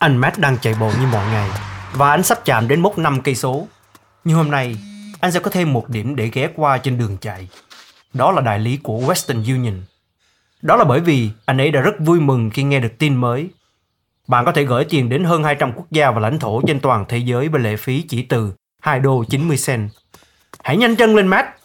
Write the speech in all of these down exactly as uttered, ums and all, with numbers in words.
Anh Matt đang chạy bộ như mọi ngày và anh sắp chạm đến mốc năm cây số. Nhưng hôm nay, anh sẽ có thêm một điểm để ghé qua trên đường chạy. Đó là đại lý của Western Union. Đó là bởi vì anh ấy đã rất vui mừng khi nghe được tin mới. Bạn có thể gửi tiền đến hơn hai trăm quốc gia và lãnh thổ trên toàn thế giới với lệ phí chỉ từ hai đô chín mươi cent. Hãy nhanh chân lên, Matt!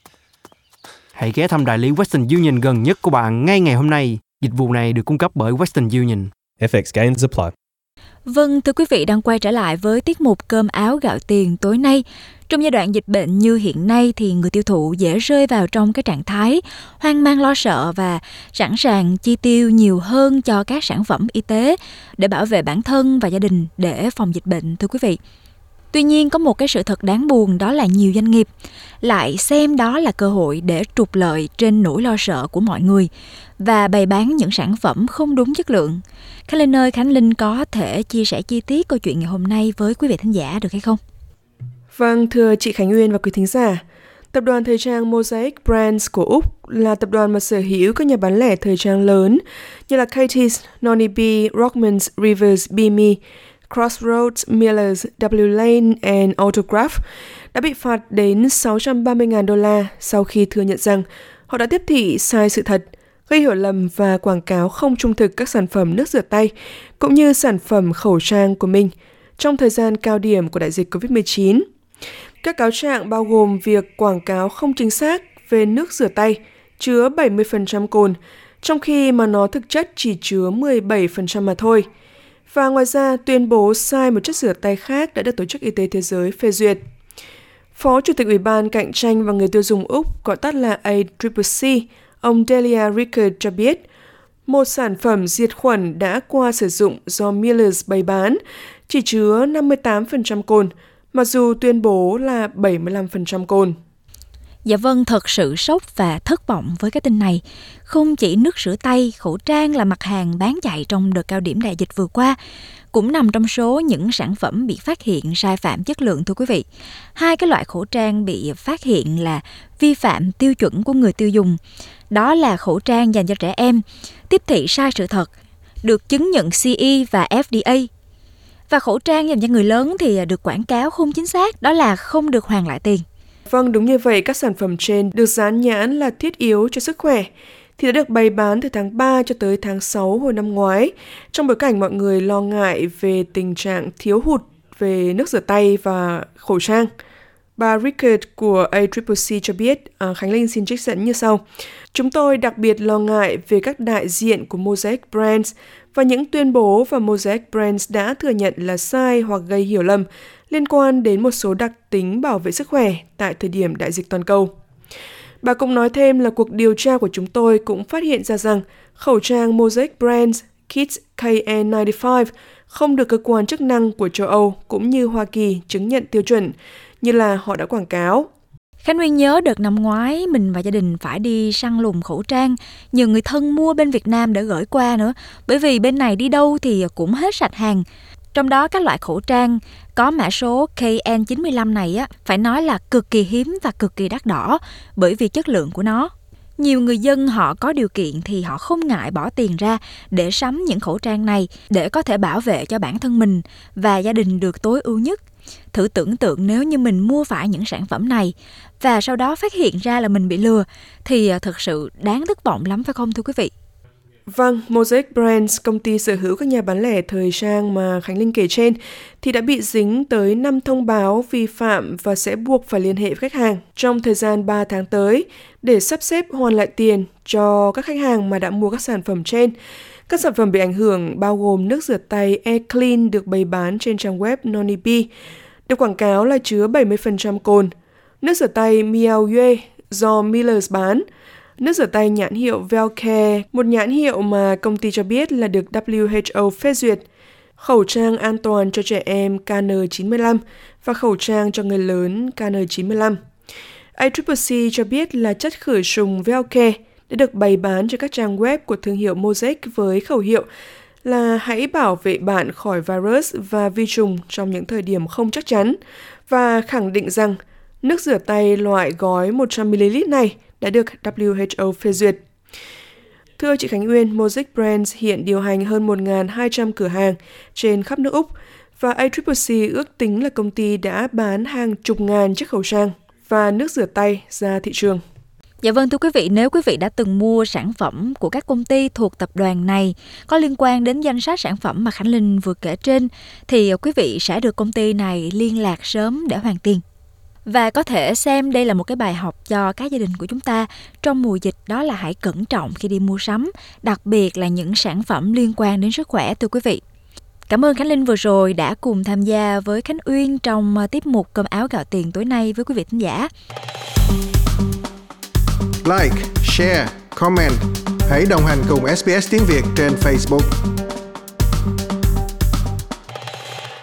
Hãy ghé thăm đại lý Western Union gần nhất của bạn ngay ngày hôm nay. Dịch vụ này được cung cấp bởi Western Union. F X gains apply. Vâng, thưa quý vị, đang quay trở lại với tiết mục Cơm áo gạo tiền tối nay. Trong giai đoạn dịch bệnh như hiện nay thì người tiêu thụ dễ rơi vào trong cái trạng thái hoang mang lo sợ và sẵn sàng chi tiêu nhiều hơn cho các sản phẩm y tế để bảo vệ bản thân và gia đình để phòng dịch bệnh, thưa quý vị. Tuy nhiên, có một cái sự thật đáng buồn, đó là nhiều doanh nghiệp lại xem đó là cơ hội để trục lợi trên nỗi lo sợ của mọi người và bày bán những sản phẩm không đúng chất lượng. Khánh Linh ơi, Khánh Linh có thể chia sẻ chi tiết câu chuyện ngày hôm nay với quý vị thính giả được hay không? Vâng, thưa chị Khánh Uyên và quý thính giả, tập đoàn thời trang Mosaic Brands của Úc là tập đoàn mà sở hữu các nhà bán lẻ thời trang lớn như là Katie's, Noni B, Rockmans, Rivers, Bimi, Crossroads, Millers, W Lane and Autograph đã bị phạt đến sáu trăm ba mươi nghìn đô la sau khi thừa nhận rằng họ đã tiếp thị sai sự thật, gây hiểu lầm và quảng cáo không trung thực các sản phẩm nước rửa tay cũng như sản phẩm khẩu trang của mình trong thời gian cao điểm của đại dịch covid mười chín. Các cáo trạng bao gồm việc quảng cáo không chính xác về nước rửa tay chứa bảy mươi phần trăm cồn, trong khi mà nó thực chất chỉ chứa mười bảy phần trăm mà thôi. Và ngoài ra, tuyên bố sai một chất rửa tay khác đã được Tổ chức Y tế Thế giới phê duyệt. Phó Chủ tịch Ủy ban Cạnh tranh và Người tiêu dùng Úc, gọi tắt là A C C C, ông Delia Rickard cho biết, một sản phẩm diệt khuẩn đã qua sử dụng do Millers bày bán chỉ chứa năm mươi tám phần trăm cồn, mặc dù tuyên bố là bảy mươi lăm phần trăm cồn. Dạ vâng, thật sự sốc và thất vọng với cái tin này. Không chỉ nước rửa tay, khẩu trang là mặt hàng bán chạy trong đợt cao điểm đại dịch vừa qua, cũng nằm trong số những sản phẩm bị phát hiện sai phạm chất lượng, thưa quý vị. Hai cái loại khẩu trang bị phát hiện là vi phạm tiêu chuẩn của người tiêu dùng. Đó là khẩu trang dành cho trẻ em, tiếp thị sai sự thật, được chứng nhận C E và F D A. Và khẩu trang dành cho người lớn thì được quảng cáo không chính xác, đó là không được hoàn lại tiền. Vâng, đúng như vậy, các sản phẩm trên được dán nhãn là thiết yếu cho sức khỏe thì đã được bày bán từ tháng ba cho tới tháng sáu hồi năm ngoái, trong bối cảnh mọi người lo ngại về tình trạng thiếu hụt về nước rửa tay và khẩu trang. Bà Rickard của A C C C cho biết, à, Khánh Linh xin trích dẫn như sau. Chúng tôi đặc biệt lo ngại về các đại diện của Mosaic Brands và những tuyên bố và Mosaic Brands đã thừa nhận là sai hoặc gây hiểu lầm liên quan đến một số đặc tính bảo vệ sức khỏe tại thời điểm đại dịch toàn cầu. Bà cũng nói thêm là cuộc điều tra của chúng tôi cũng phát hiện ra rằng khẩu trang Mosaic Brands Kids K N chín mươi lăm không được cơ quan chức năng của châu Âu cũng như Hoa Kỳ chứng nhận tiêu chuẩn như là họ đã quảng cáo. Khánh Nguyên nhớ đợt năm ngoái mình và gia đình phải đi săn lùng khẩu trang, nhờ người thân mua bên Việt Nam để gửi qua nữa, bởi vì bên này đi đâu thì cũng hết sạch hàng. Trong đó các loại khẩu trang có mã số K N chín mươi lăm này á, phải nói là cực kỳ hiếm và cực kỳ đắt đỏ bởi vì chất lượng của nó. Nhiều người dân họ có điều kiện thì họ không ngại bỏ tiền ra để sắm những khẩu trang này để có thể bảo vệ cho bản thân mình và gia đình được tối ưu nhất. Thử tưởng tượng nếu như mình mua phải những sản phẩm này và sau đó phát hiện ra là mình bị lừa thì thật sự đáng thất vọng lắm, phải không thưa quý vị? Vâng, Mosaic Brands, công ty sở hữu các nhà bán lẻ thời trang mà Khánh Linh kể trên, thì đã bị dính tới năm thông báo vi phạm và sẽ buộc phải liên hệ với khách hàng trong thời gian ba tháng tới để sắp xếp hoàn lại tiền cho các khách hàng mà đã mua các sản phẩm trên. Các sản phẩm bị ảnh hưởng bao gồm nước rửa tay Air Clean được bày bán trên trang web Noni B, được quảng cáo là chứa bảy mươi phần trăm cồn, nước rửa tay Miao Yue do Millers bán, nước rửa tay nhãn hiệu Velcare, một nhãn hiệu mà công ty cho biết là được W H O phê duyệt, khẩu trang an toàn cho trẻ em K N chín mươi lăm và khẩu trang cho người lớn K N chín mươi lăm. A C C C cho biết là chất khử trùng Velcare đã được bày bán trên các trang web của thương hiệu Mosaic với khẩu hiệu là hãy bảo vệ bạn khỏi virus và vi trùng trong những thời điểm không chắc chắn, và khẳng định rằng nước rửa tay loại gói một trăm mi li lít này đã được W H O phê duyệt. Thưa chị Khánh Uyên, Mosaic Brands hiện điều hành hơn một nghìn hai trăm cửa hàng trên khắp nước Úc và a xê xê xê ước tính là công ty đã bán hàng chục ngàn chiếc khẩu trang và nước rửa tay ra thị trường. Dạ vâng, thưa quý vị, nếu quý vị đã từng mua sản phẩm của các công ty thuộc tập đoàn này có liên quan đến danh sách sản phẩm mà Khánh Linh vừa kể trên, thì quý vị sẽ được công ty này liên lạc sớm để hoàn tiền. Và có thể xem đây là một cái bài học cho các gia đình của chúng ta trong mùa dịch, đó là hãy cẩn trọng khi đi mua sắm, đặc biệt là những sản phẩm liên quan đến sức khỏe, thưa quý vị. Cảm ơn Khánh Linh vừa rồi đã cùng tham gia với Khánh Uyên trong tiết mục Cơm áo gạo tiền tối nay với quý vị thính giả. Like, share, comment. Hãy đồng hành cùng ét bê ét Tiếng Việt trên Facebook.